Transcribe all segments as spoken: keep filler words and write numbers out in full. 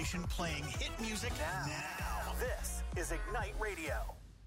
station playing hit music now. now. This is Ignite Radio.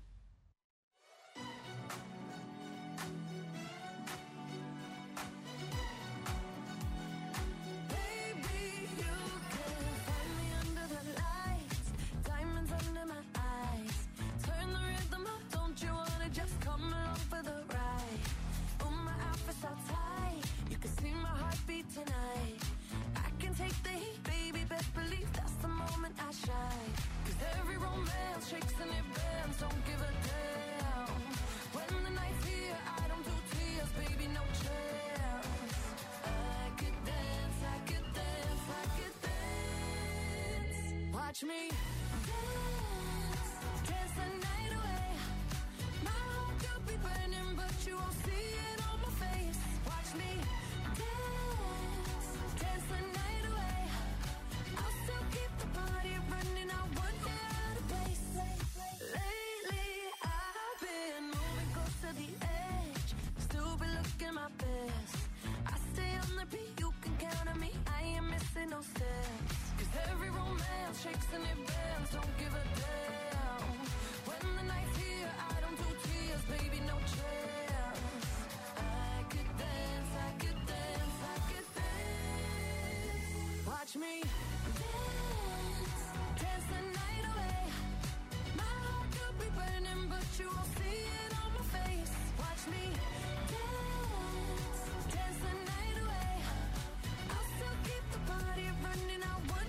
Watch me dance, dance the night away. My heart could be burning, but you won't see it on my face. Watch me dance, dance the night away. I'll still keep the party running, I won't get out of place. Lately, I've been moving close to the edge, still be looking my best. I stay on the beat, you can count on me, I ain't missing no steps. Every romance shakes and it bends, don't give a damn. When the night's here, I don't do tears, baby, no chance. I could dance, I could dance, I could dance. Watch me dance, dance the night away. My heart could be burning, but you won't see it on my face. Watch me dance, dance the night away. I'll still keep the party running, I won't.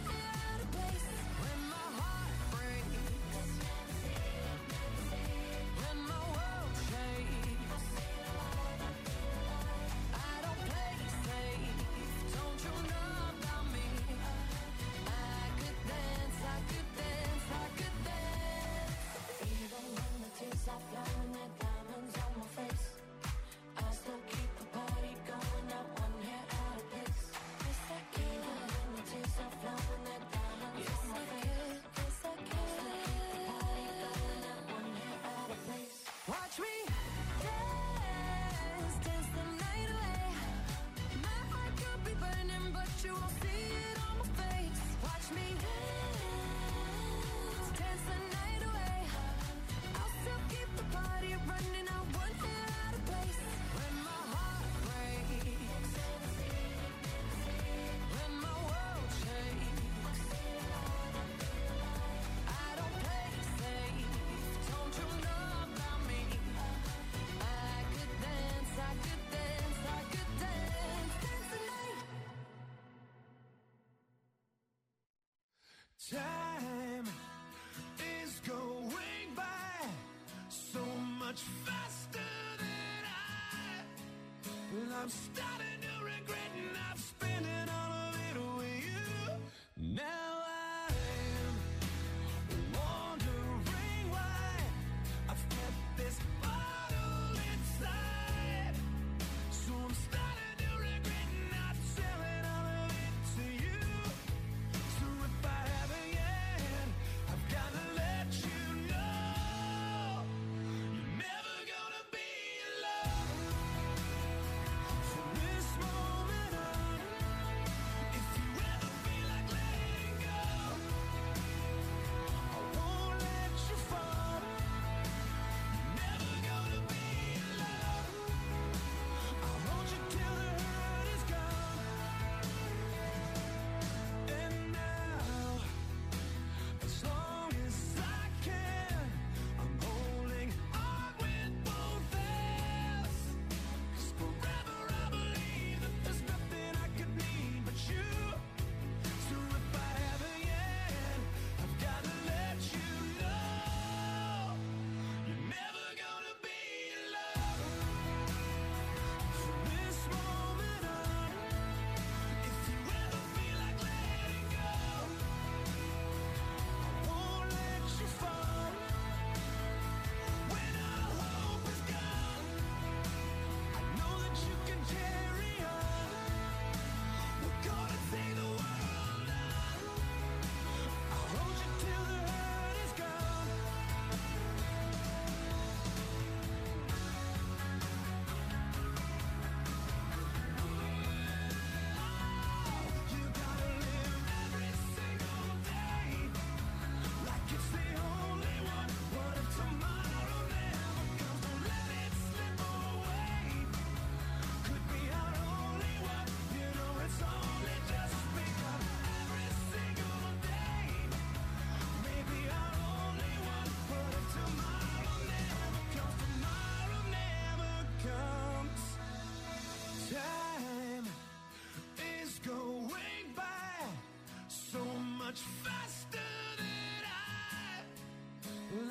Time is going by so much faster than I. Well, I'm starting to regret and I'm spending all of it with you. Now I'm wondering why I've kept this bottle inside. So I'm starting to regret not selling all of it to you. So if I haven't yet, I've gotta let you know you're never gonna be alone. So this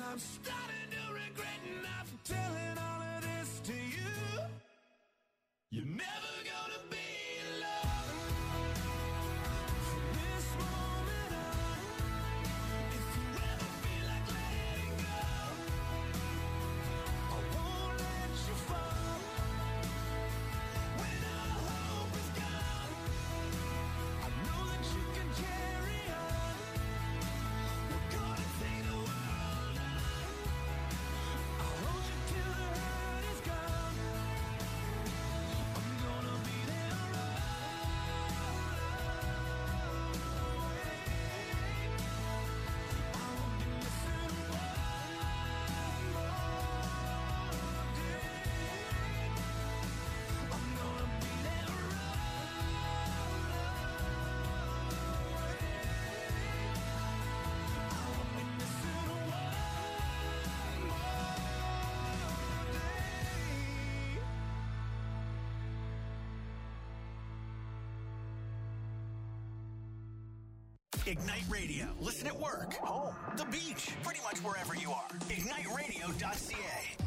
I'm starting to regret not telling all of this to you. You're never gonna be alone from this moment on. If you ever feel like letting go, I won't let you fall. When all hope is gone, I know that you can carry on. We're gonna take the world on. I'll hold you till the hurt is gone. I'm gonna be there I won't be missing one more day. I'm gonna be there I won't be missing one more day. Ignite Radio. Listen at work, home, the beach, pretty much wherever you are. ignite radio dot c a.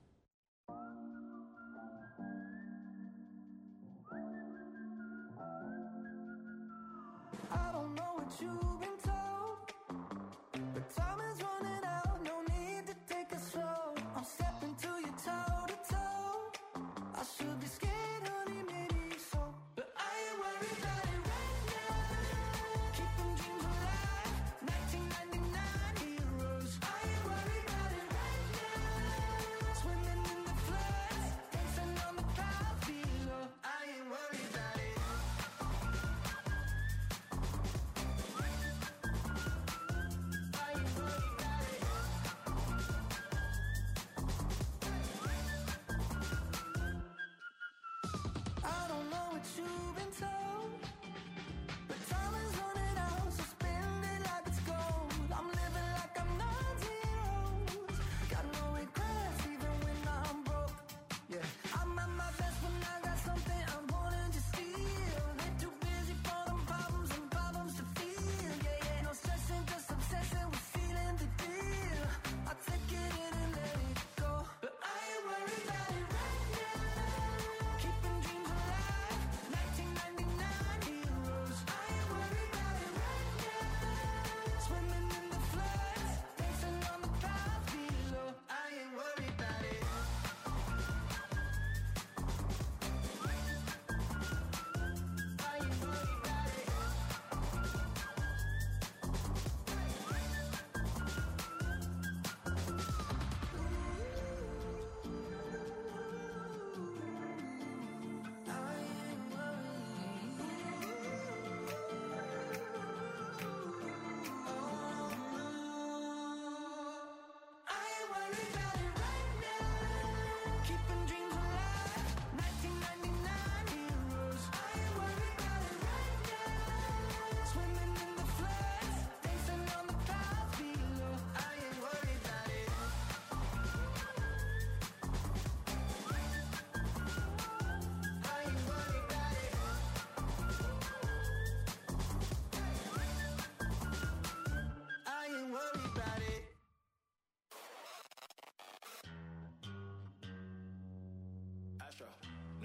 I don't know what you've been told, but time is running out. No need to take it slow. I'm stepping to you toe to toe. I should be scared, honey, maybe so, but I ain't worried about it right now. Keeping dreams alive, nineteen ninety-nine heroes. I ain't worried about it right now. Swimming in the floods, dancing on the clouds below. I ain't worried about it. I ain't worried about it. I don't know what you've been told, but time is running out, so spend it like it's gold. I'm living like I'm not zeros. Got no regrets even when I'm broke. Yeah, I'm at my best when I got something I'm wanting to steal. Ain't too busy for them problems and problems to feel. Yeah, yeah, no stressing, just obsessing with feeling the deal. I take it in and let it go, but I ain't worried about it right now. Keeping dreams alive, nineteen ninety-nine heroes. I ain't worried about it right now. Swimming in the floods, dancing on the clouds below. I ain't worried about it. I ain't worried about it. I ain't I ain't worried about it right now. Keeping dreams alive, nineteen ninety-nine heroes. I ain't worried about it right now. Swimming in the floods, dancing on the clouds below. I ain't worried about it. I ain't worried about it. I ain't worried about it. Astro, no.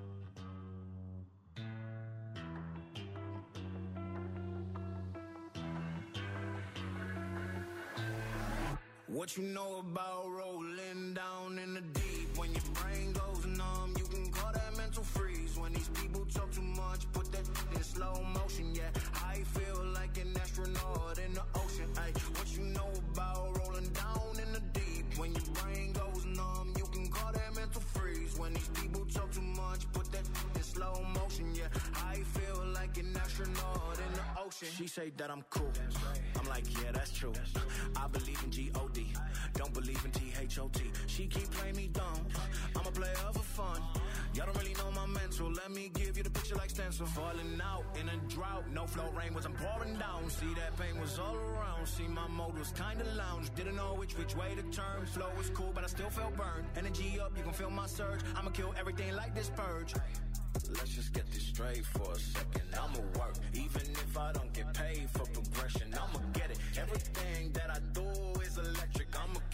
What you know about rolling down in the deep? When your brain goes numb, you can call that mental freeze. When these people talk too much, put that in slow motion. Yeah, I feel like an astronaut in the ocean. Ay, what you know about rolling down in the deep? When your brain goes numb, you can call that mental freeze. When these people talk too much, put that in slow motion. Yeah, I feel like an astronaut in the ocean. She say that I'm cool. I'm like, yeah, that's true. I believe in G O D, don't believe in T H O T. She keep playing me dumb. I'm a player for fun. Y'all don't really know my mental. Let me give you the picture like stencil. Falling out in a drought. No flow rain wasn't pouring down. See, that pain was all around. See, my mode was kinda lounge. Didn't know which which way to turn. Flow was cool, but I still felt burned. Energy up, you can feel my surge. I'ma kill everything like this purge. Let's just get this straight for a second. I'ma work, even if I don't get paid for progression. I'ma get it. Everything that I do is electric. I'ma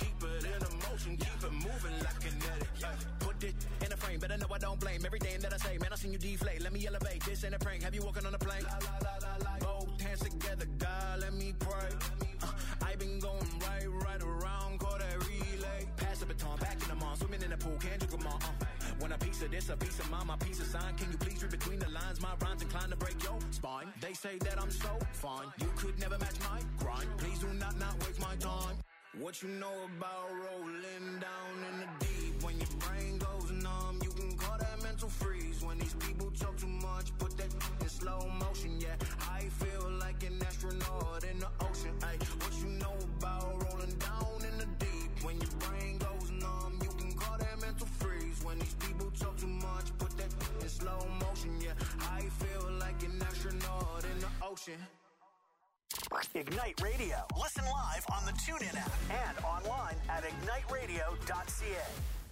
motion, keep it moving like kinetic. Ay, put it in a frame, better know I don't blame everything that I say. Man, I seen you deflate, let me elevate. This ain't a prank, have you walking on a plane? La, la, la, la, la. Both hands together, God, let me pray. Uh, I been going right, right around, call that relay. Pass the baton, back in the mall, swimming in the pool, can't you come on? Uh. When a piece of this, a piece of mine, my piece of sign. Can you please read between the lines? My rhymes inclined to break your spine. They say that I'm so fine, you could never match my grind. Please do not, not waste my time. What you know about rolling down in the deep? When your brain goes numb, you can call that mental freeze. When these people talk too much, put that in slow motion. Yeah, I feel like an astronaut in the ocean. Ay, what you know about rolling down in the deep? When your brain goes numb, you can call that mental freeze. When these people talk too much, put that in slow motion. Yeah, I feel like an astronaut in the ocean. Ignite Radio. Listen live on the TuneIn app. And online at ignite radio dot c a.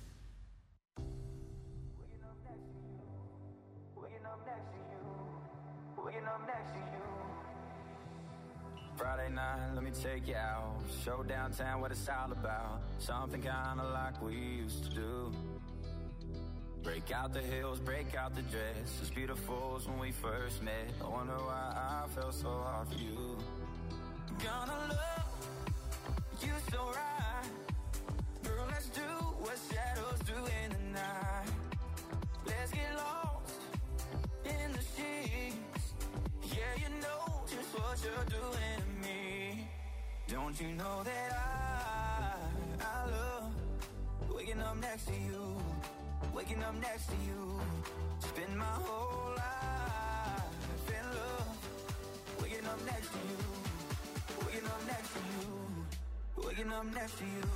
Waking up next to you. Waking up next to you. Waking up next to you. Friday night, let me take you out. Show downtown what it's all about. Something kinda like we used to do. Break out the heels, break out the dress. As beautiful as when we first met. I wonder why I felt so hard for you. Gonna love you so right. Girl, let's do what shadows do in the night. Let's get lost in the sheets. Yeah, you know just what you're doing to me. Don't you know that I, I love waking up next to you. Waking up next to you. Spend my whole life in love. Waking up next to you. Waking up next to you. Waking up next to you.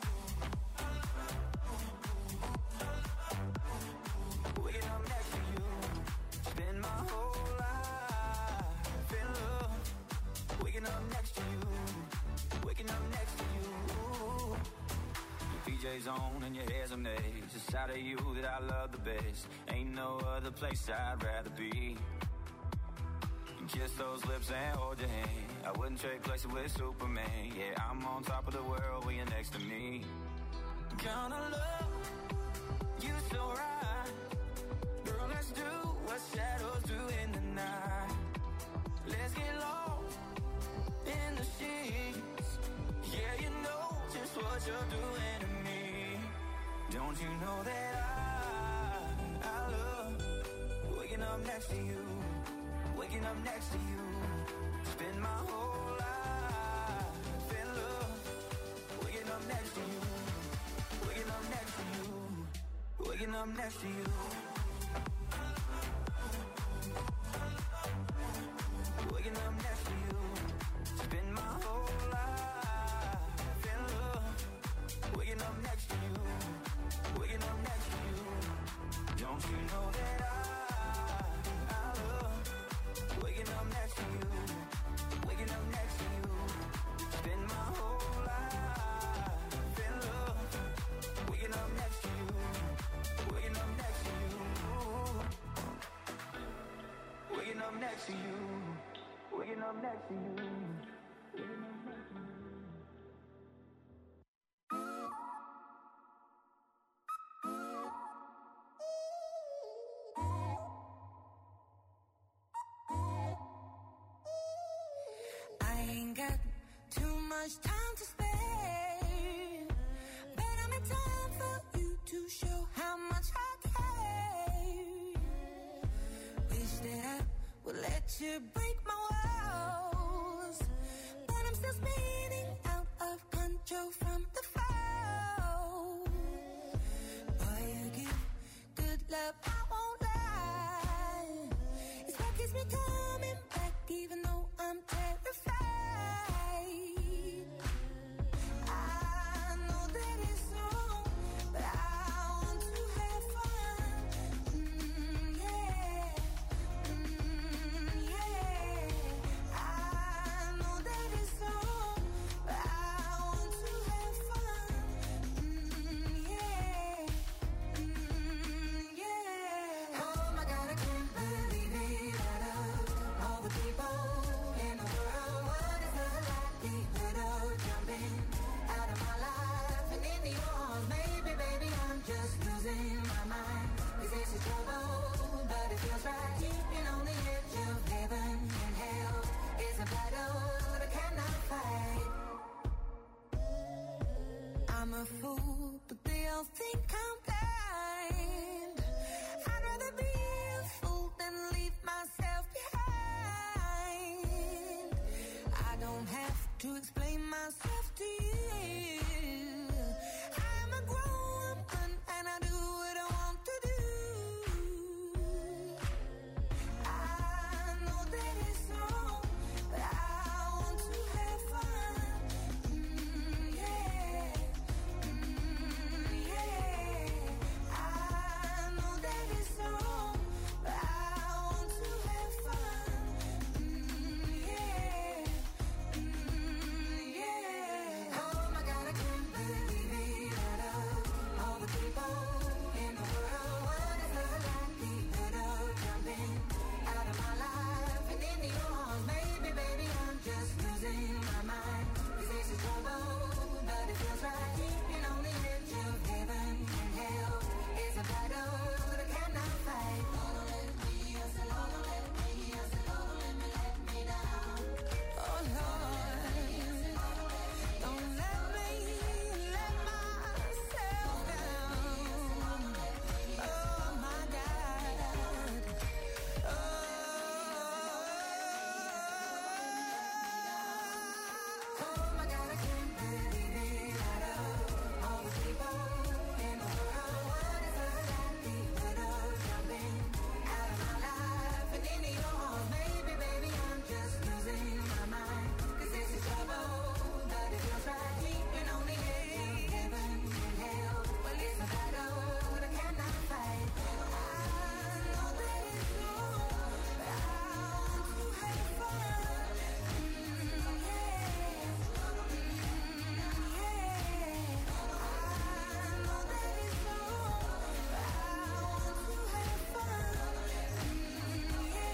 Waking up next to you. Spend my whole life in love. Waking up next to you. Waking up next to you. Your P J's on and your hair's a maze. The side of you that I love the best. Ain't no other place I'd rather be. Kiss those lips and hold your hand. I wouldn't trade places with Superman. Yeah, I'm on top of the world when you're next to me. Gonna love you so right. Girl, let's do what shadows do in the night. Let's get lost in the sheets. Yeah, you know just what you're doing to me. Don't you know that I, I love waking up next to you. Waking up next to you. Spend my whole life in love. Waking up next to you. Waking up next to you. Waking up next to you. Waking up next to you. Spend my whole life in love. Waking up next to you. Waking up next to you. Don't you know that I waking up next to you, waking up next to you, spend my whole life in love, waking up next to you, waking up next to you, waking up next to you, waking up next to you, waking up next to you. Much time to spare, but I'm in time for you to show how much I care. Wish that I would let you break my walls, but I'm still spinning out of control from the fall. Boy, you give good love, I won't lie. It's what keeps me coming back, even though I'm terrified. All the they'll think I'm blind. I'd rather be a fool than leave myself behind. I don't have to explain myself to you. I'm a grown woman and I do what I want to do. I know that it's wrong, but I want to have fun. Mm, yeah, mm, yeah. I know that it's wrong, but I want to have fun. Mm, yeah, mm, yeah. Oh my God, I can't believe it. Out of all the people in the world, what is the likelihood of jumping out of my life and into your arms? Maybe, baby, I'm just losing my mind. 'Cause this is trouble, but it feels right. Keeping on the edge of heaven and hell is a battle that I cannot fight. Don't let me, I said, don't let me, I said, don't let me let me down. Oh Lord, don't let me let myself down. Oh my God. Oh, oh my God, I can't believe it. Out of all the people in the world, what is the likelihood of jumping out of my life and into your arms? Maybe, baby, I'm just losing my mind. 'Cause this is trouble, but it feels right. Keeping on the edge of heaven and hell. Well, it's a battle that I cannot fight. I know that it's wrong, but I want to have fun. Mm, yeah, mm, yeah. I know that it's wrong, but I want to have fun. Mm,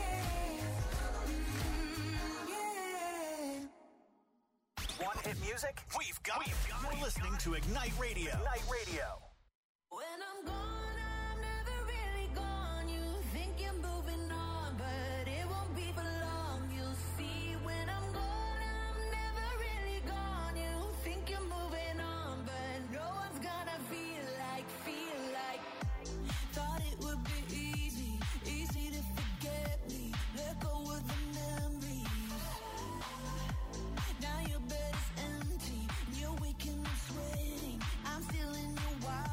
yeah, mm, yeah. Want hit music? We've got, we've got You're listening to Ignite Radio. Ignite Radio. When I'm gone, I'm never really gone. You think you're moving on, but it won't be for long. You'll see when I'm gone, I'm never really gone. You think you're moving on, but no one's gonna feel like, feel like. Thought it would be easy, easy to forget me. Let go of the memories. Now your bed is empty, you're waking up sweating. I'm still in your wild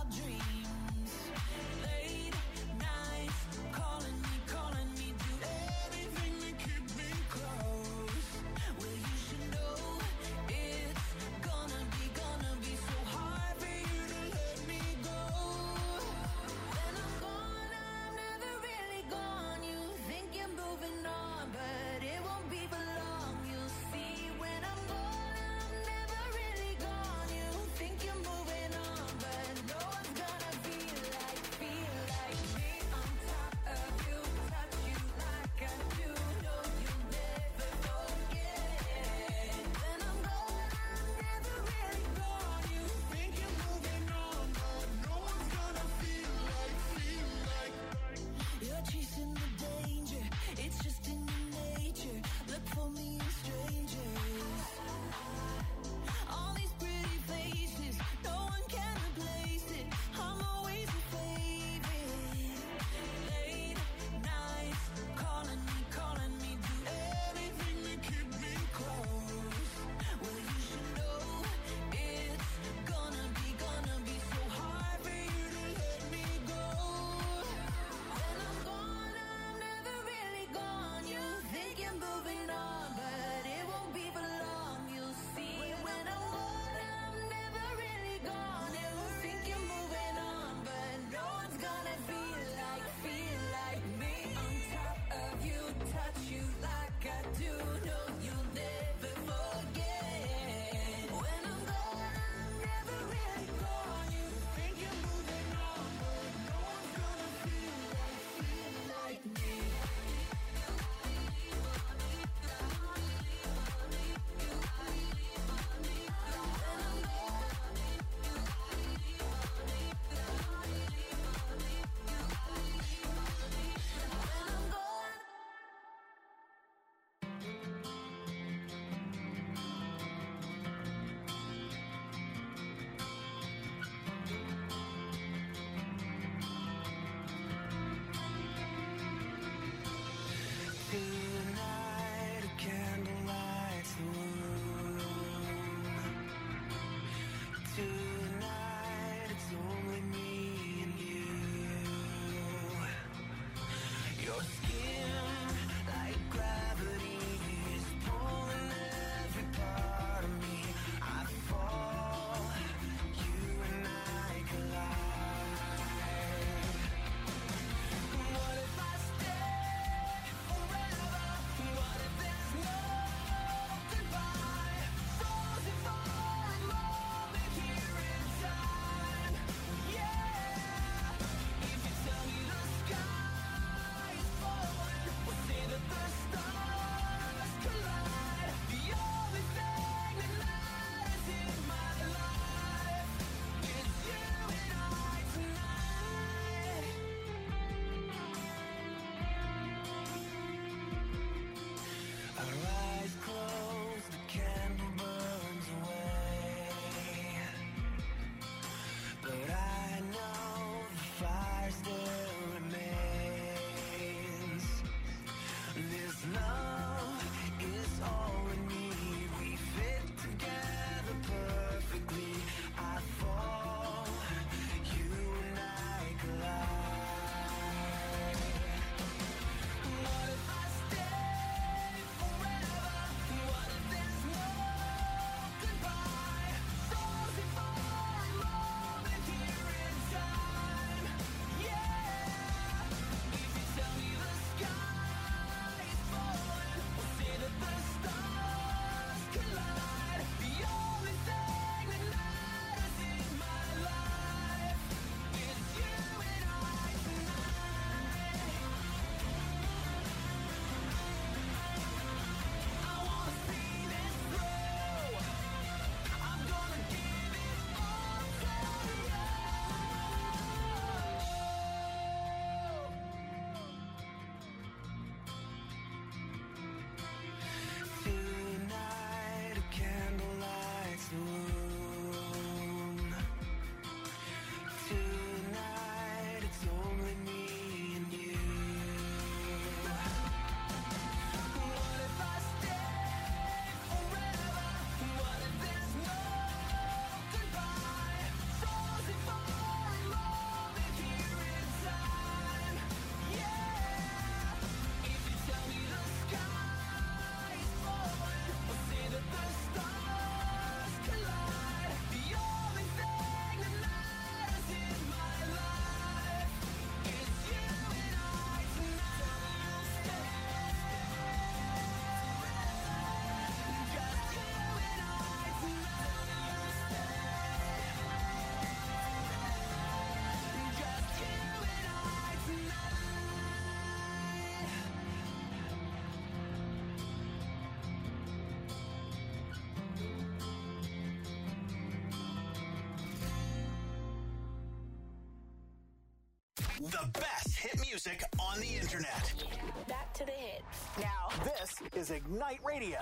The best hit music on the internet. Back to the hits. Now, this is Ignite Radio.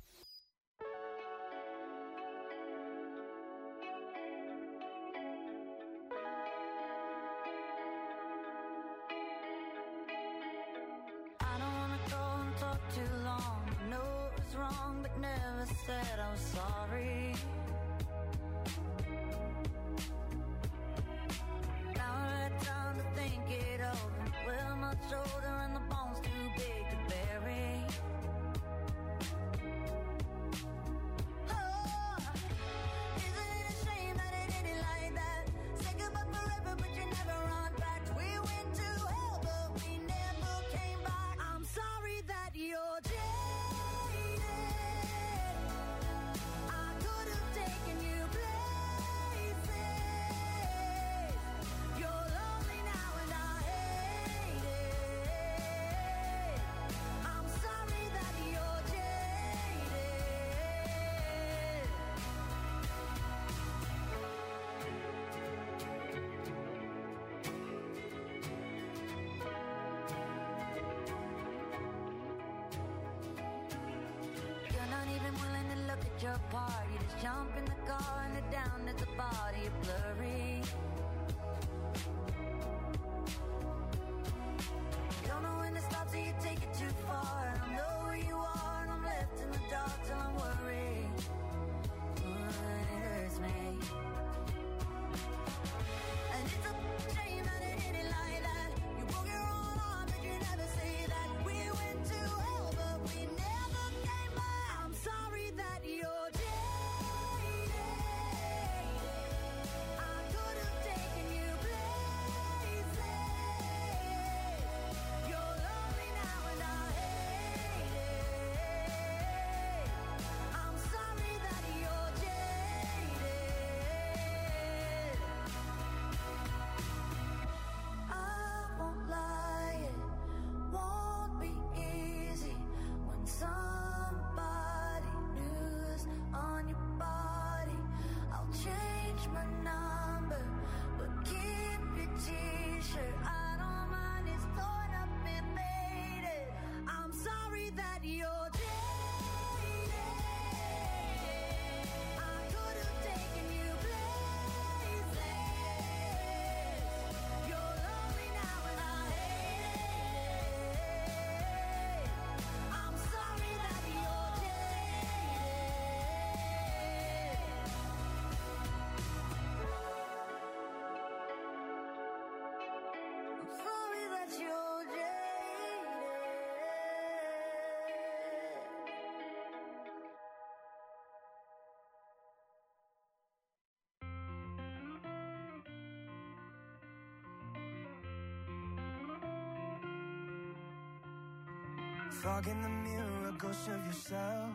I don't wanna go and talk too long. I know it was wrong, but never said I was sorry. Now I had time to think it over. We're much older and the bones too big to bury. Oh, isn't it a shame that it ended like that? Say goodbye forever, but you never run back. We went to hell, but we never came back. I'm sorry that you're jaded. I could have taken you places. You're lonely now and I hate it. I'm sorry that you're jaded. You're not even willing to look at your part. You just jump in the car and head down at the body blurry. You don't know when to stop, so you take it too far. And I know where you are, and I'm left in the dark till I'm worried. Mm, it hurts me. And it's a shame that it ended like that. You broke your own heart, but you never say that. We went to hell, but we never came back. I'm sorry that you're jaded. I could have taken you places. You're lonely now and I hate it. I'm sorry that you're jaded. I won't lie, it won't be easy when somebody new's on your body. I'll change my number, but keep your t-shirt. I don't mind, it's torn up and faded. I'm sorry that you're jaded. I could have taken you places. You're lonely now and I hate it. I'm sorry that you're jaded. I'm sorry that you're jaded. Fog in the mirror, a ghost of yourself.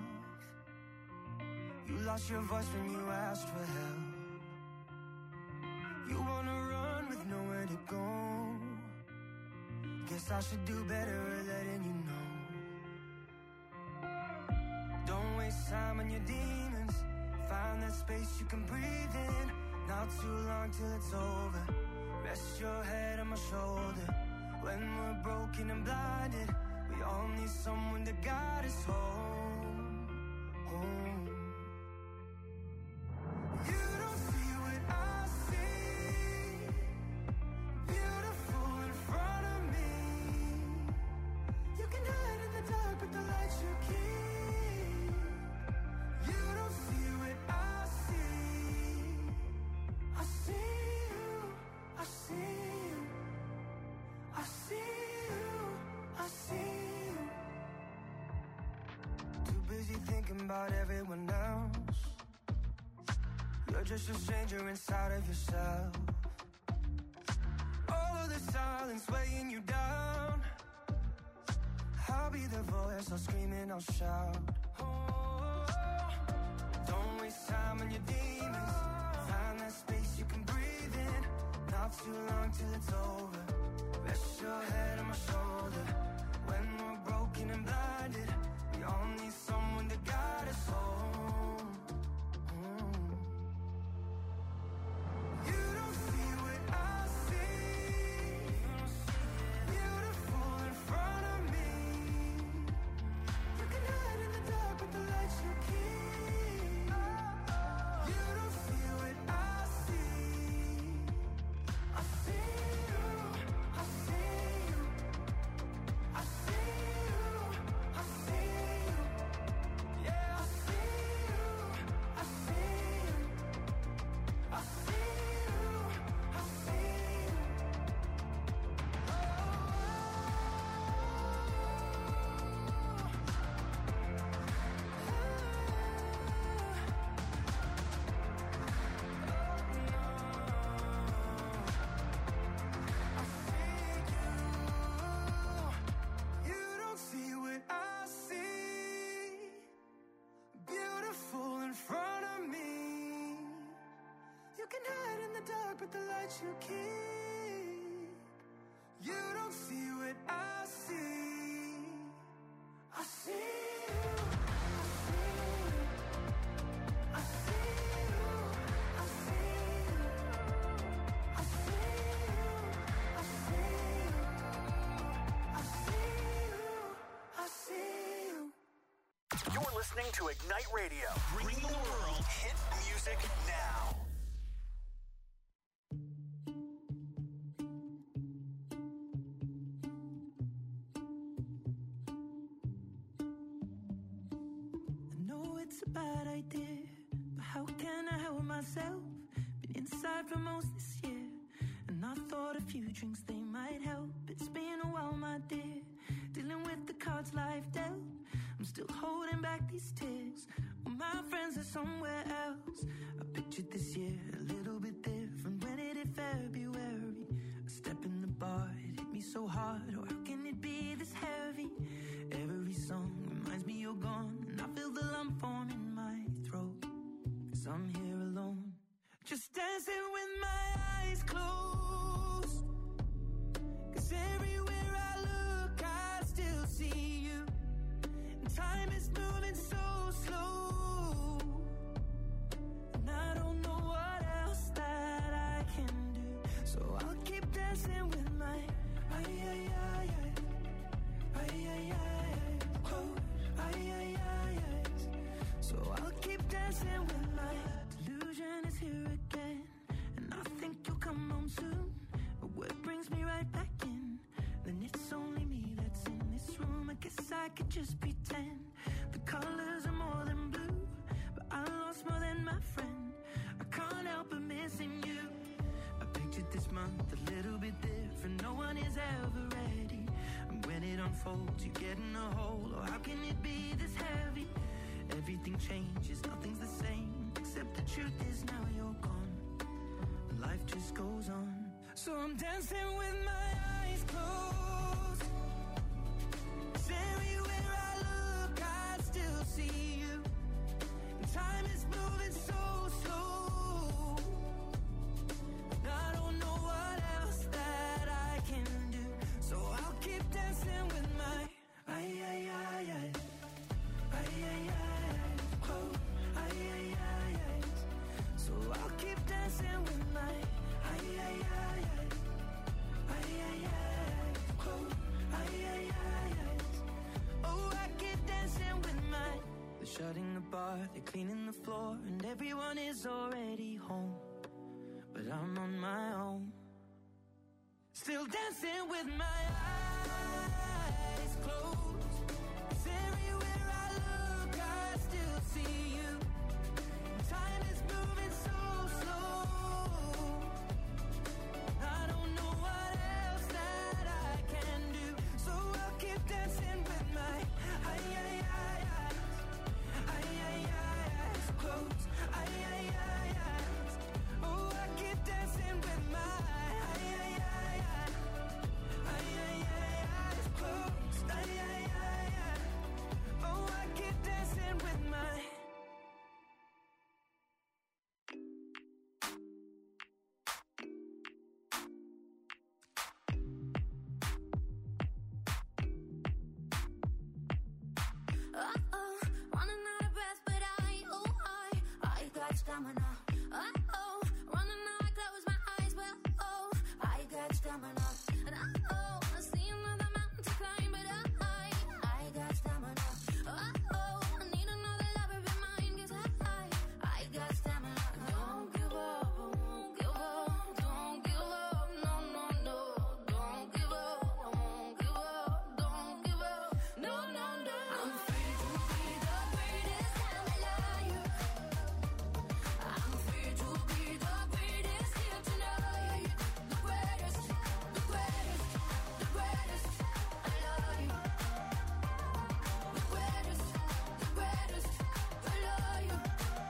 You lost your voice when you asked for help. You wanna run with nowhere to go. Guess I should do better at letting you know. Don't waste time on your demons. Find that space you can breathe in. Not too long till it's over. Rest your head on my shoulder. When we're broken and blinded, we all need someone to guide us home, home. You don't see what I see. Beautiful in front of me. You can hide in the dark, but the light you keep. You don't see what I see. I see you, I see you, I see you, I see you. Too busy thinking about everyone else. You're just a stranger inside of yourself. All of the silence weighing you down. I'll be the voice, I'll scream and I'll shout. Oh, don't waste time on your demons. Find that space you can breathe in. Not too long till it's over. Rest your head on my shoulder. When we're broken and blinded, we all need someone to guide us home. Mm. You don't see what I see. You that you keep. You don't see what I see. I see you. I see you. I see you. I see you. I see you. I see you. I see you. You're listening to Ignite Radio. Bringing the world hit music now. I know it's a bad idea, but how can I help myself? Been inside for most this year, and I thought a few drinks they might help. It's been a while, my dear, dealing with the cards life dealt. I'm still holding back these tears. Well, my friends are somewhere else. I pictured this year a little bit different. When it hit February, a step in the bar, it hit me so hard. Oh, how can it be this heavy? Every song reminds me you're gone, and I feel the lump form in my throat. Cause I'm here alone, just dancing with my eyes closed. Cause everywhere I look, I still see you. Time is moving so slow, and I don't know what else that I can do. So I'll keep dancing with my ay ay ay ay ay ay ay oh ay ay ay ay. So I'll keep dancing with my delusion is here again, and I think you'll come home soon. But what brings me right back in? Then it's only me that's in this room. I guess I could just pretend the colors are more than blue, but I lost more than my friend. I can't help but missing you. I pictured this month a little bit different. No one is ever ready, and when it unfolds, you get in a hole. Oh, how can it be this heavy? Everything changes, nothing's the same, except the truth is now you're gone. Life just goes on. So I'm dancing with my eyes closed. 'Cause everywhere I look, I still see you. And time is moving so slow, and I don't know what else that I can do. So I'll keep dancing with my ay ay ay ay ay ay ay oh ay ay ay ay. So I'll keep dancing with my ay ay ay ay ay ay ay oh ay ay ay ay. Oh, I keep dancing with my. They're shutting the bar, they're cleaning the floor, and everyone is already home, but I'm on my own, still dancing with my eyes closed. 'Cause everywhere I look, I still see you. Time is moving so slow, I don't know what else that I can do. So I'll keep dancing with my ay ay ay ay ay ay ay close ay ay ay ay. Oh, I keep dancing with my ay ay ay ay ay ay ay close ay ay ay ay. Oh, I keep dancing with my. Uh-oh, running out of breath, but I, oh, I, I got stamina. Uh-oh, running out, I close my eyes, well, oh, I got stamina. And uh-oh, I see another mountain to climb, but I, I got stamina. Uh-oh, I need another lover in mine, 'cause I, I got stamina. Don't give up, I won't give up, don't give up, no, no, no, don't give up, I won't give up, don't give up, no, no, no. I'm free to be the greatest, I'm a liar. I'm free to be the greatest here tonight. The greatest, the greatest, the greatest, I love you. The greatest, the greatest, I love you.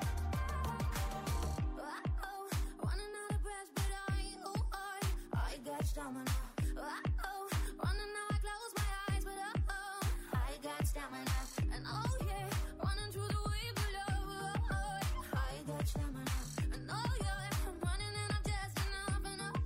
Uh-oh, running out of breath, but I, oh, I, I got stamina. Uh-oh, running out, I close my eyes, but uh-oh, I got stamina. And oh yeah, running through the wave of love, oh, I got stamina. And oh yeah, I'm running and I'm just enough, and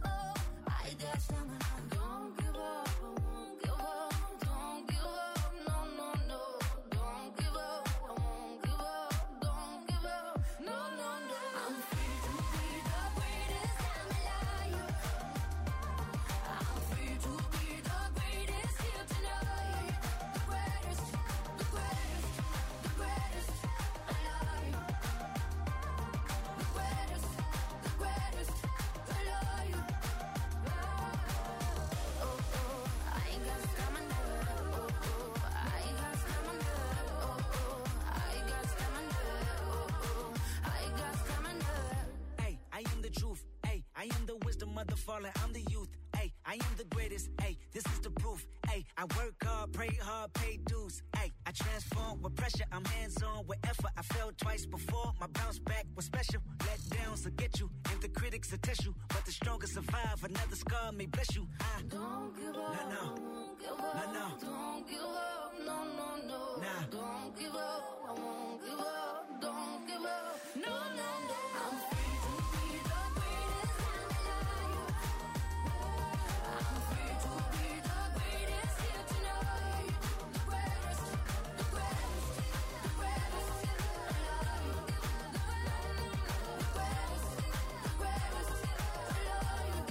mother falling, I'm the youth. Ay, I am the greatest. Ay, this is the proof. Ay, I work hard, pray hard, pay dues. Ay, I transform with pressure. I'm hands-on with effort. I failed twice before. My bounce back was special. Let downs will get you, and the critics will test you. But the strongest survive. Another scar may bless you. I Don't give up. No, no. Won't give up. No, no. Don't give up. No, no, no. Nah. Don't give up. I won't give up. Don't give up. No, no, no. I'm free to be the greatest in my life. I'm free to be the greatest here tonight. The greatest, the greatest, the greatest alive. The greatest, the greatest alive.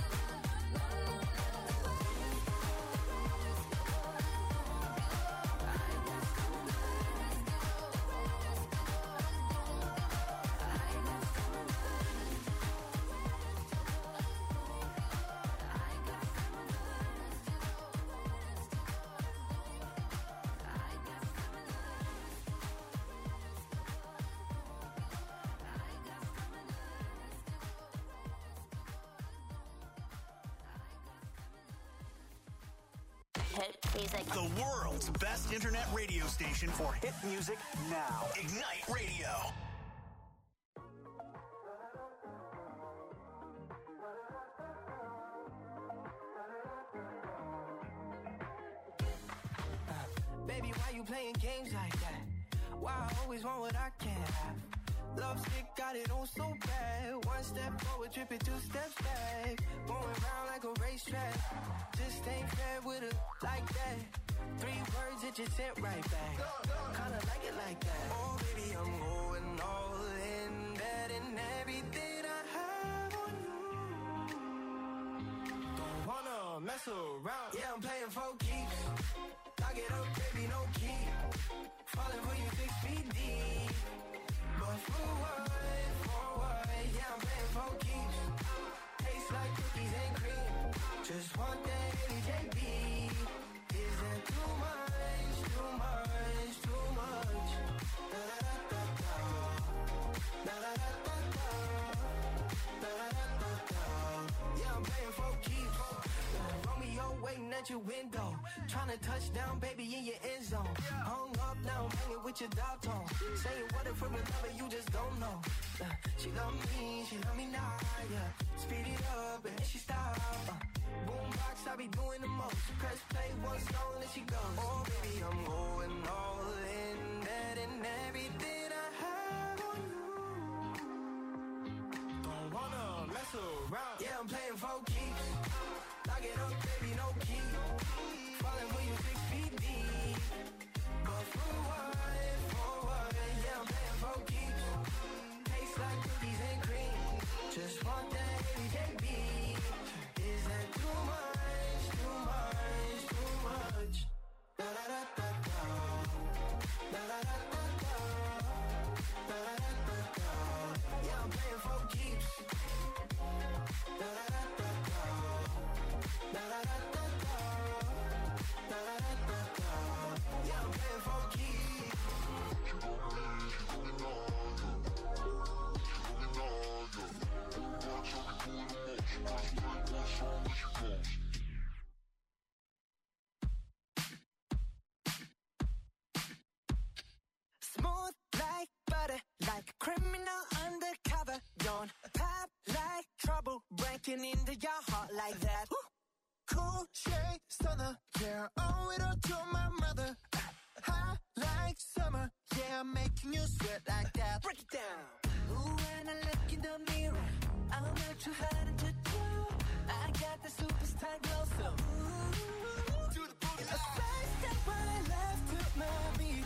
Hit music. The world's best internet radio station for hit Music now. Ignite Radio. Baby, why you playing games like that? Why I always want what I can't have? Love sick, got it on so bad. One step forward, tripping two steps back. Going round like a racetrack. Just ain't fair with a like that. Three words that you sent right back. Kinda like it like that. Oh, baby, I'm going all in. Betting everything I have on you. Don't wanna mess around. Yeah, I'm playing for keeps. Lock it up, baby, no key. Falling for you six feet deep. But for what, for what? Yeah, I'm playing for keeps. Taste like cookies and cream. Just want that J B. Is that too much, too much, too much? Da da da da da da da da da da da da. Yeah, I'm playing for keeps. Romeo waiting at your window, tryna touch down, baby, in your end zone. Hung up now, hanging with your dog tone. Saying what if we're in love and you just don't know. Uh, she love me, she love me now, yeah. Speed it up and then she stop. Uh, boombox, I be doing the most. Press play one song and she goes. Oh, baby, I'm going all in. Betting everything I have on you. Don't wanna mess around. Yeah, I'm playing for keeps. Lock it up, baby, no key. Falling for you six feet deep. But for what, for what? Yeah, I'm playing for keeps. Taste like cookies and cream. Just want that J B. Is that too much, too much, too much? Da da da da da. Da da da da da. Da da da da da. Yeah, I'm playing for keeps. Da da da da da. Da da da da da. Da da da da da. Yeah, I'm playing for keeps. Smooth like butter, like a criminal undercover. Don't pop like trouble, breaking into your heart like that. Cool shade stunner, yeah, I owe it all to my mother. High like summer, yeah, I'm making you sweat like that. Break it down. Ooh, when I look in the mirror, I'm not too hard to do. I got the superstar glow, so ooh, To the booty a side step right left to my beat.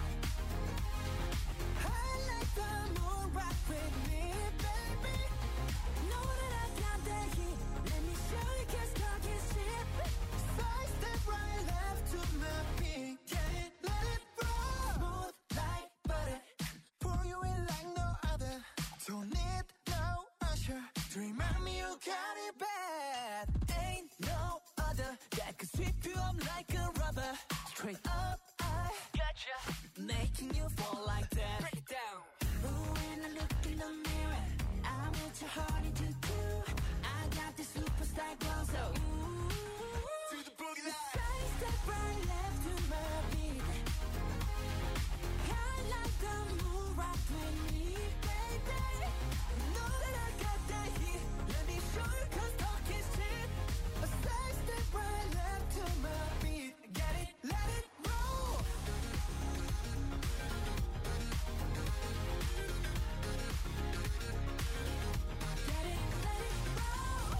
I like the moon rock with me, baby. Know that I got that heat. Let me show you, cause talk is cheap. side step right left to my beat. Yeah, let it roll. Smooth like butter. Pour you in like no other. Don't need no usher to remind me you got it bad. Ain't no other that could sweep you up like a rubber. Straight up, I gotcha. Making you fall like that. Break it down. Ooh, when I look in the mirror, I'm what your heart to do. I got the superstar start glow. So ooh, to the boogie line. side step right left to my beat. I like the move rock with me, baby. Know that I got that heat. Let me show you 'cause talk is cheap. A side step right left to my beat. Get it, let it roll. Get it, let it roll.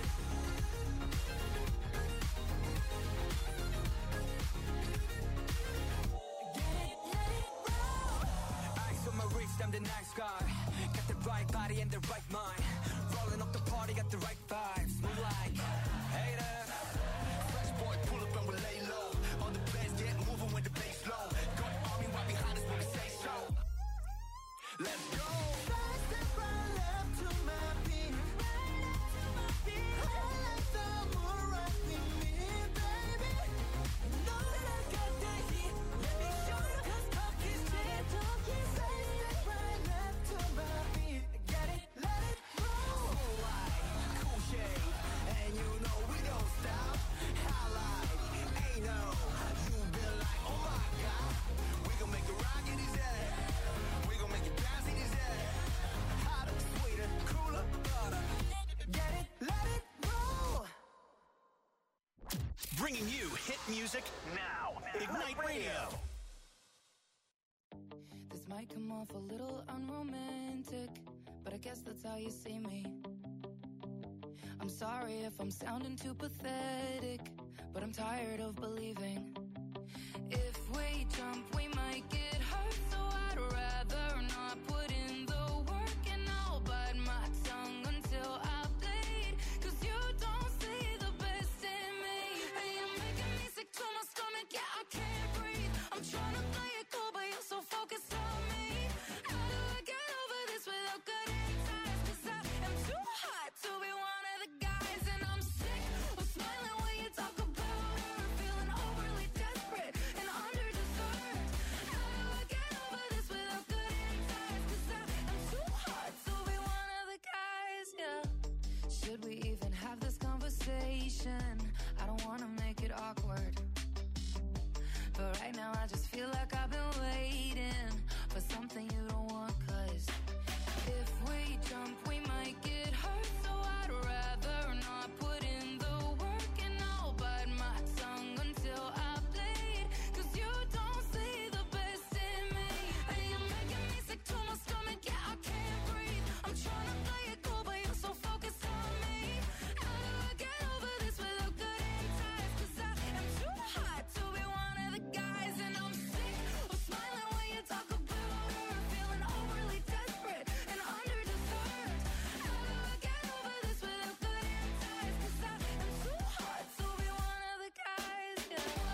Get it, let it roll. Ice on my wrist, I'm the nice guy. Got the right body and the right mind. Rolling up the party, got the right vibes. Move like haters. Fresh boy, pull up and we lay low. All the bands get moving with the bass low. Got army right behind us when we say so. Let's go. Side step right left to my beat. Right up to my beat. I like the more rock with me, baby. Know that I got that heat. Let me show you 'cause talk is cheap. Talk is side step right left to my beat. Get it, let it roll. Cool light, cool shade, and you know we don't stop. Highlight, ain't no, you been like, oh my god. We gon' make it rock in his head. We gon' make it bounce in his head. Hotter, sweeter, cooler, butter. Get it, let it roll. Bringing you hit music now. Ignite Radio. This might come off a little unromantic, but I guess that's how you see me. I'm sorry if I'm sounding too pathetic, but I'm tired of believing. If we jump, we might get hurt, so I'd rather not put in the work, and I'll bite my tongue until I bleed. 'Cause you don't see the best in me, and you're making me sick to my stomach, yeah, I can't breathe. I'm trying to play it cool, but you're so focused on me. How do I get over this without cutting ties? 'Cause I am too hot to be one of the guys, and I'm sick of smiling when you talk about her, feeling overly desperate and underdeserved. How do I get over this without cutting ties? 'Cause I am too hot to be one of the guys, yeah. Should we even have this conversation? I don't wanna make it awkward, but right now I just feel like I've been waiting for something you don't want. 'Cause if we jump, we might get hurt, so I'd rather not put in the work, and I'll bite my tongue until I bleed. 'Cause you don't see the best in me, and you're making me sick to my stomach, yeah, I can't breathe. I'm trying to play it cool, but you're so focused on me. How do I get over this without cutting ties? 'Cause I am too hot to be one of the guys, and I'm sick of smiling when you talk about her, feeling overly desperate and underdeserved. How do I get over this without cutting ties? 'Cause I am too hot to be one of the guys, yeah. I'm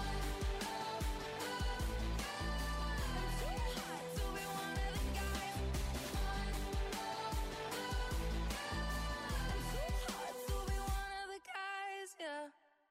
too hot to be one of the guys. I'm too hot to be one of the guys, yeah.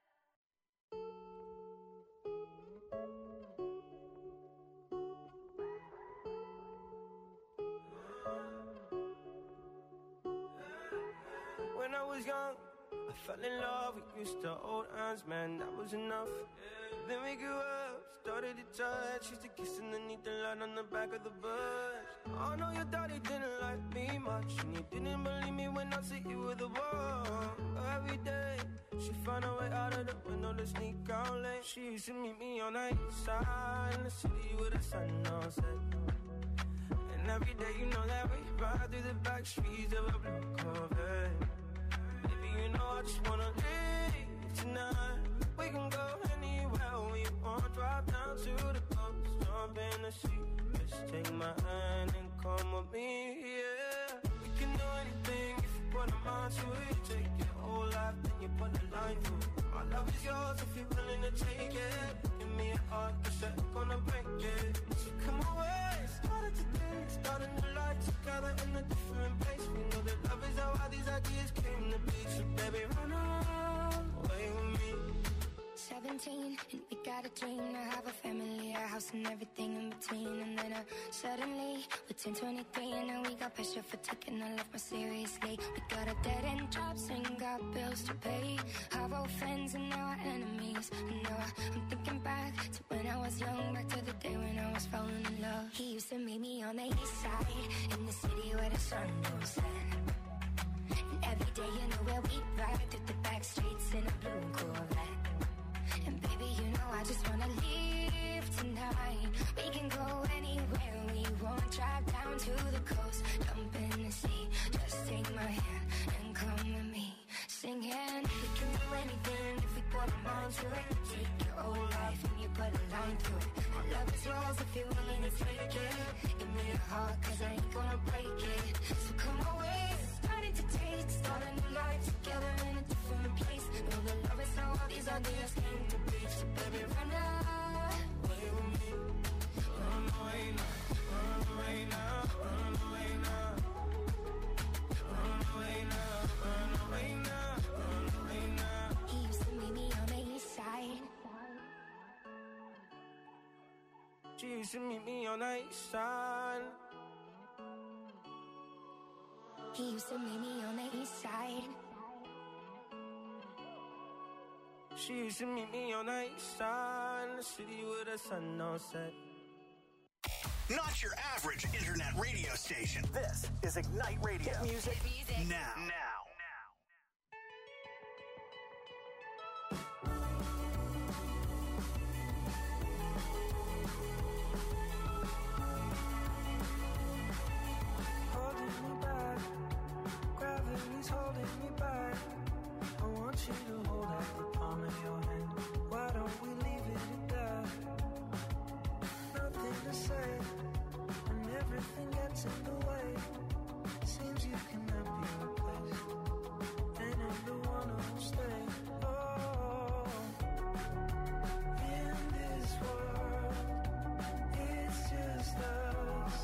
When I was young, I fell in love. We used to hold hands, man, that was enough. Then we grew up, started to touch. Used to kiss underneath the light on the back of the bus. I know your daddy didn't like me much, and he didn't believe me when I said you were the one. Every day, she found a way out of the window to sneak out late. She used to meet me on the east side in the city with the sun on set. And every day, you know that we ride through the back streets of a blue Corvette. Baby, you know I just wanna leave tonight. We can go anywhere we want. Drive down to the coast, jump in the sea. Just take my hand and come with me, yeah. We can do anything if you put a mind to it. Take your whole life, then you put a line through it. My love is yours if you're willing to take it. Give me a heart, cause I'm gonna break it. So come away, started today, starting the light together in a different place. We know that love is how all these ideas came to be. So baby, run away with me. seventeen, and we got a dream to have a family, a house and everything in between. And then uh, suddenly, we're ten twenty-three, and now we got pressure for taking our life more seriously. We got a dead-end jobs and got bills to pay. Our old friends and now our enemies. And now I, I'm thinking back to when I was young, back to the day when I was falling in love. He used to meet me on the east side, in the city where the sun don't set. And every day, you know where we ride through the back streets in a blue Corvette. And baby, you know I just wanna leave tonight. We can go anywhere we want. Drive down to the coast, jump in the sea. Just take my hand and come with me. Singing, we can do anything if we put our mind to it. Take your old life and you put a line through it. My love is yours if you're willing to take it. Give me your heart, cause I ain't gonna break it. So come away, starting to taste. Start a new life together in a different place. Know the love is how all these ideas came to be. So baby, run away with me. Run away now, run away now, run away now. Run away now, run away now, run away now. He used to meet me on the east side. She used to meet me on the east side. He used to meet me on the east side. She used to meet me on the east side, in the city where the sun don't set. Not your average internet radio station. This is Ignite Radio. Hit music, music. now. Now. Holding me back, gravity's holding me back. I want you to hold out the palm of your hand. Why don't we leave it at that? Nothing to say, and everything gets in the way. Seems you cannot be replaced, and I'm the one who'll stay. Oh, in this world, it's just us.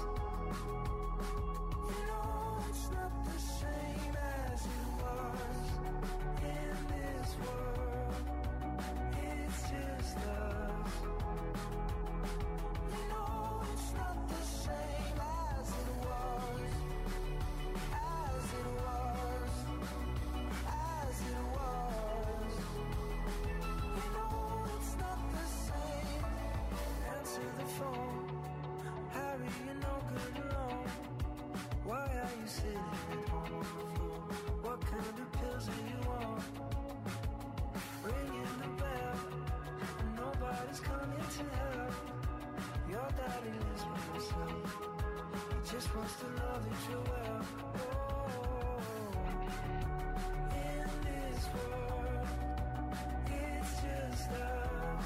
You know it's not the same as it was. In this world, it's just us. You know it's not the same as it was. As it was. As it was. You know it's not the same. Answer the phone. Harry, you're no good alone. Why are you sitting at home on the floor? What kind of pills are you on? Ringing the bell, and nobody's coming to help. Your daddy lives with himself. He just wants to know that you're well. Oh, in this world, it's just us.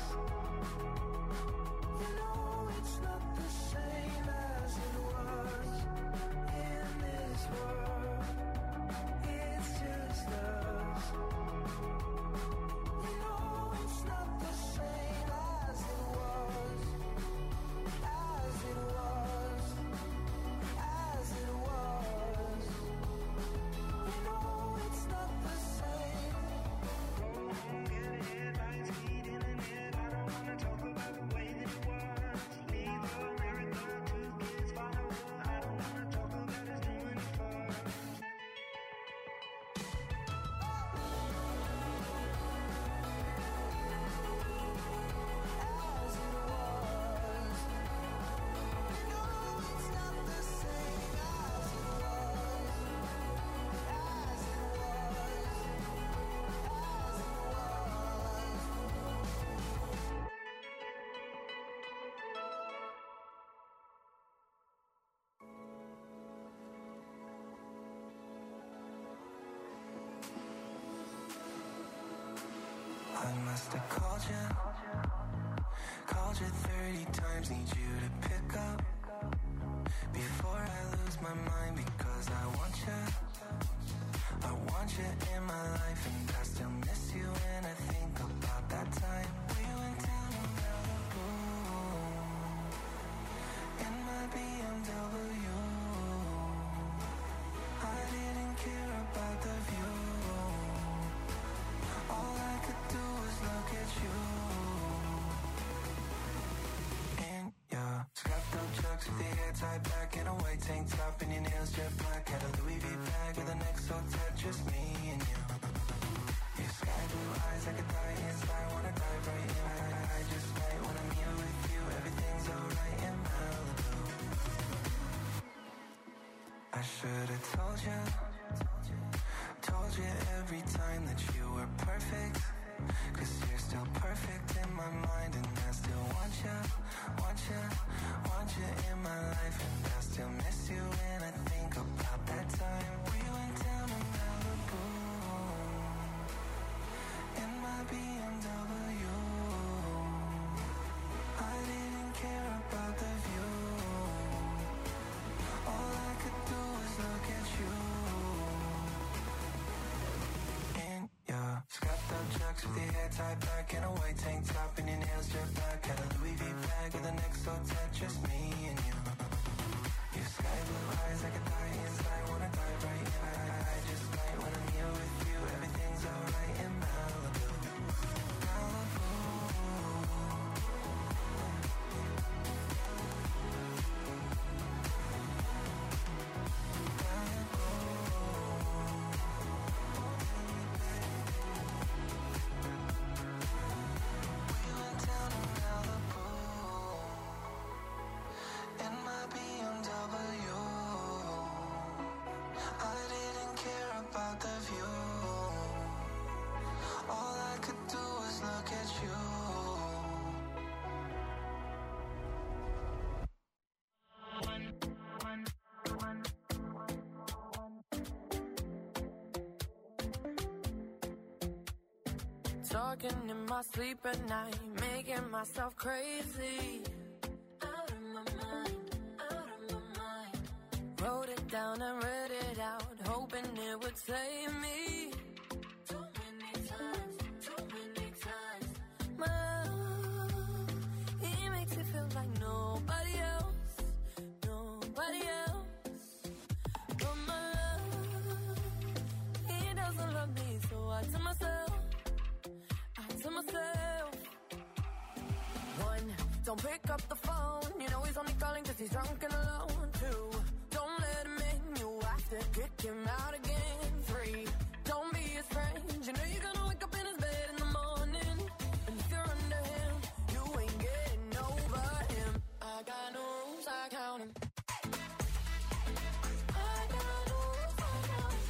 You know it's not the same as it was. In this world, it's just us. You know it's not the same as it was. As it was. As it was. You know it's not the same. Go home, get a headlights, feet in the net. I don't wanna talk about the way that it was. Leave America, two kids, follow her. I don't wanna talk about us doing it first. As it was. You know it's not the same as it was. As it was. As it was. I must have called you, called you thirty times, need you to pick up before I lose my mind, because I want you, I want you in my life, and I still miss you when I think about that time we went down in Malibu in my B M W. I didn't care about the view. All I could do was look at you. And tied back in a white tank top and your nails jet black. Had a Louis V bag with an X O tat, just me and you. Your sky blue eyes, I could die inside, wanna dive right in. I, I just might when I'm here with you, everything's alright in Malibu. I should've told you, told you every time that you were perfect. Cause you're still perfect in my mind, and I still want you, want you, want you in my life. And I still miss you when I think about that time we went down to Malibu in my B M W. I didn't care about the view. All I could do was look at you. In your scuffed up chucks with your hair tied back in a white tank top and your nails jet black. Had a Louis V bag with an X O tat, just me and you. Your sky blue eyes, I could die inside, wanna dive right in. I, I just might when I'm here with you, everything's alright in Malibu. Malibu. Talking in my sleep at night, making myself crazy. Out of my mind, out of my mind. Wrote it down and read it out, hoping it would save me. Too many times, too many times. My love, he makes it feel like nobody else, nobody else. But my love, he doesn't love me, so I tell myself, to myself. One, don't pick up the phone. You know he's only calling cause he's drunk and alone. Two, don't let him in. You have to kick him out again. Three, don't be his friend. You know you're gonna wake up in his bed in the morning. And if you're under him, you ain't getting over him. I got no rules, I count him. I got no rules, I count him.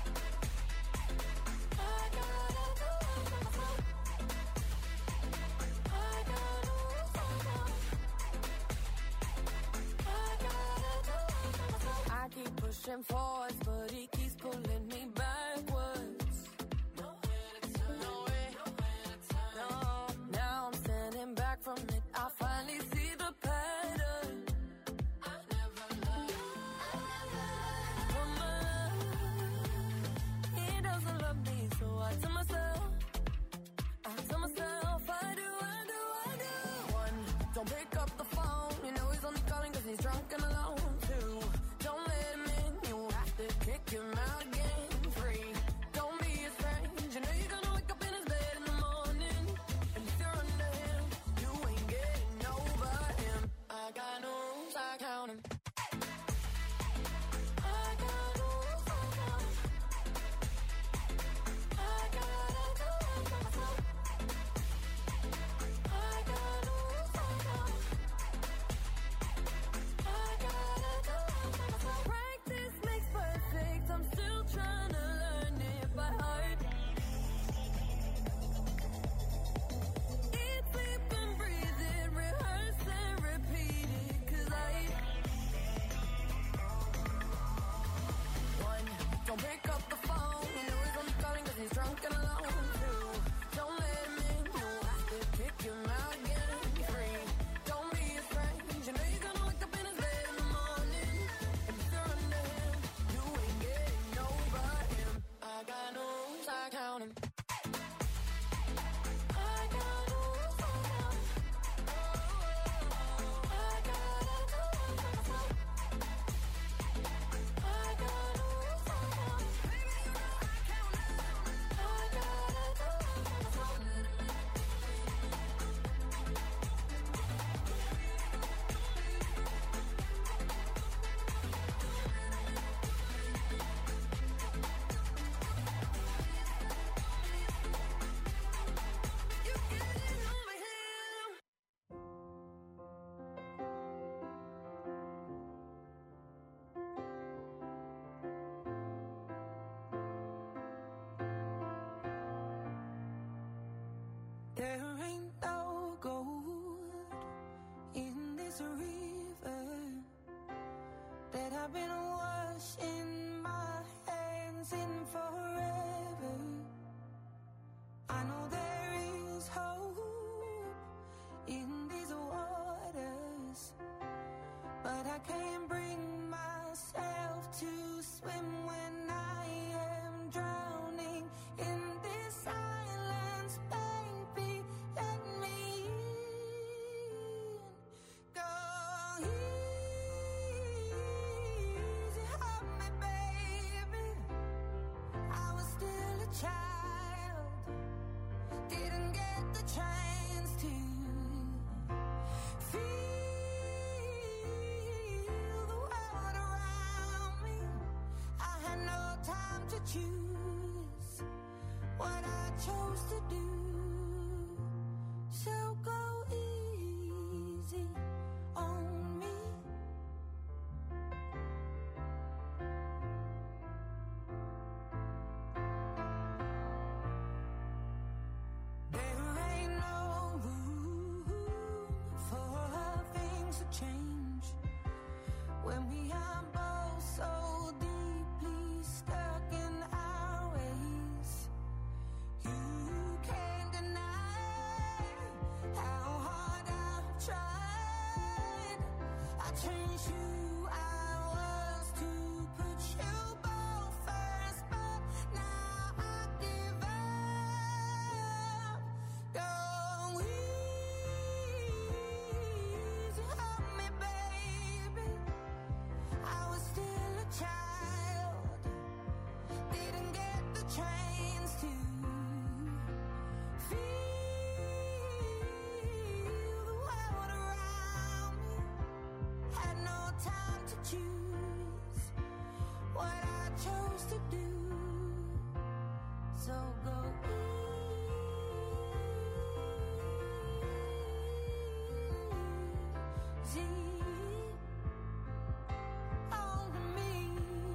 I gotta do it for myself. I keep pushing forwards, but he keeps pulling me backwards. Nowhere to turn, nowhere, nowhere to turn. No, now I'm standing back from it. I finally see the pattern. I never learned, I never from my love. He doesn't love me, so I tell myself, I tell myself, I do, I do, I do. One, don't pick up the phone. You know he's only calling cause he's drunk and alone. Two, don't let him in, you have to kick him out again. Three, don't be his friend. You know you're gonna wake up in his bed in the morning. And if you're under him, you ain't getting over him. I got no rules, I count him. I got no rules, I count him. I gotta do it for myself. I got no rules, I count him. I gotta do it for myself. Practice makes perfect. I'm still trying to learn it by heart. Eat, sleep, and breathe it. Rehearse and repeat it. Cause I choose what I chose to do. So go easy on me. There ain't no room for things to change when we are both so deeply stuck in our ways. You can't deny how hard I've tried. I changed who I was to put you both first, but now I give up. Go easy on me, baby. I was still a child, didn't get the chance to feel the world around me. Had no time to choose what I chose to do. So go easy on me.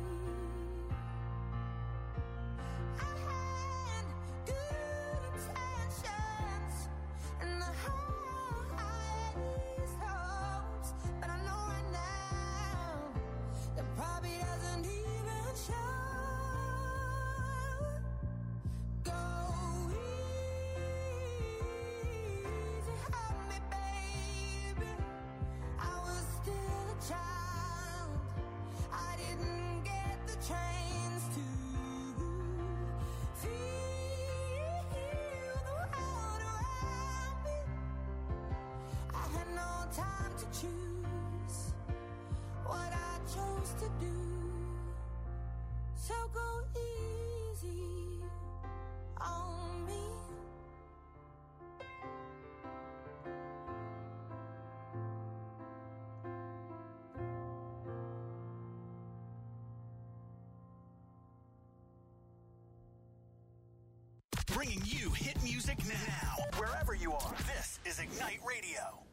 I had good intentions and the highest hopes, but I know right now that probably doesn't even show. Go easy on me, baby. I was still a child, I didn't get the chance to feel the world around me. I had no time to choose what I chose to do. So go easy on me. Bringing you hit music now. Wherever you are, this is Ignite Radio.